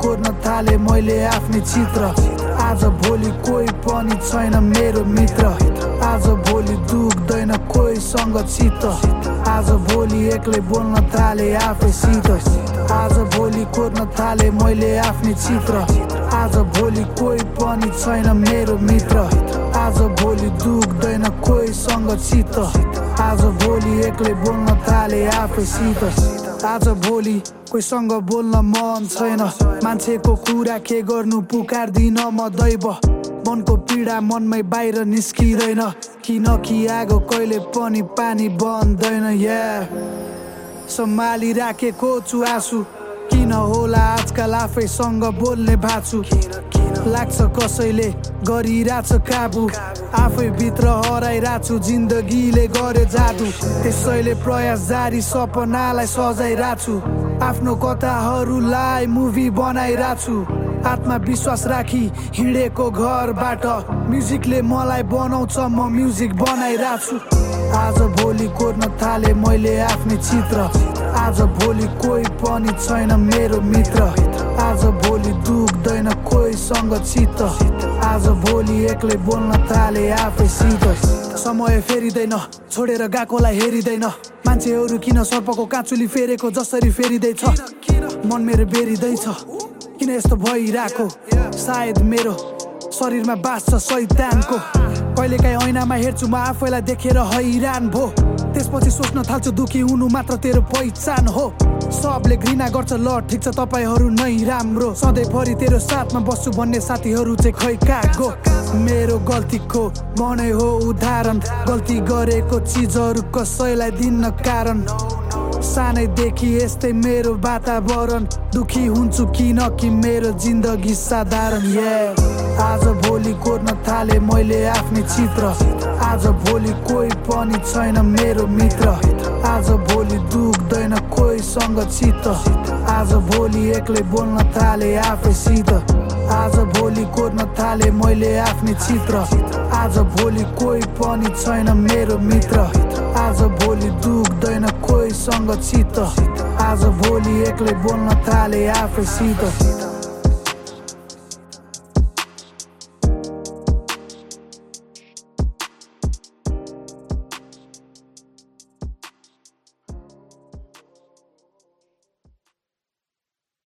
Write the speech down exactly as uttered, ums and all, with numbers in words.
कोर्न थाले मैले आफ्नै चित्र आज भोलि कोही पनि छैन मेरो मित्र आज भोलि दुख्दैन कोहीसँग चित्त आज भोलि एक्लै बोल्न थाले आफैसित आज भोलि कोर्न थाले मैले आफ्नै चित्र आज भोलि कोही पनि छैन मेरो मित्र आज भोलि दुख्दैन कोहीसँग चित्त आज भोलि एक्लै बोल्न थाले आफैसित आज भोलि कोहीसँग बोल्न मन छैन मान्छेको कुरा के गर्नु पुकार्दिन म दैव मनको पीडा मनमै बाहिर निस्किँदैन किनकि आगो कहिले पनि पानी बन्दैन या सम्हाली राखेको छु आँसु किन होला आजकल आफैसँग बोल्ने भाछु लाग्छ कसैले गरिरहेछ काबु आफै भित्र हराइरहेछु जिन्दगीले गरे जादु त्यसैले प्रयास जारी सपनालाई सजाइरहेछु आफ्नो कथाहरूलाई मुभी बनाइरहेछु आत्मविश्वास राखी हिँडेको घरबाट म्युजिकले मलाई बनाउँछ म म्युजिक बनाइरहेछु आज भोलि कोर्न थाले मैले आफ्नै चित्र आज भोलि कोही पनि छैन मेरो मित्र आज भोलि दुख्दैन कोहीसँग चित्त आज भोलि एक्लै बोल्न थाले आफैसित समय फेरिँदैन छोडेर गएकोलाई हेरिँदैन मान्छेहरू किन सर्पको काँचुली फेरेको जसरी फेरिँदैछ मन मेरो बेरिँदैछ किन यस्तो भइरहेको सायद मेरो शरीरमा बास छ शैतानको कहिलेकाहीँ ऐनामा हेर्छु म आफैलाई देखेर हैरान भो त्यसपछि सोच्न थाल्छु दुखी हुनु मात्र तेरो पहिचान हो सबले घृणा गर्छ ल ठिक छ तपाईहरू नै राम्रो सधैँभरि तेरो साथमा बस्छु भन्ने साथीहरू चाहिँ खै कागो मेरो गल्तीको म नै हो उदाहरण गल्ती गरेको चिजहरू कसैलाई दिन कारण सानैदेखि यस्तै मेरो वातावरण दुखी हुन्छु किनकि मेरो जिन्दगी साधारण आज भोलि कोर्न थाले मैले आफ्नै चित्र आज भोलि कोही पनि छैन मेरो मित्र आज भोलि दुख्दैन कोहीसँग चित्त आज भोलि एक्लै बोल्न थाले आफैसित आज भोलि कोर्न थाले मैले आफ्नै चित्र आज भोलि कोही पनि छैन मेरो मित्र आज भोलि दुख्दैन कोहीसँग चित्त आज भोलि एक्लै बोल्न थाले आफैसित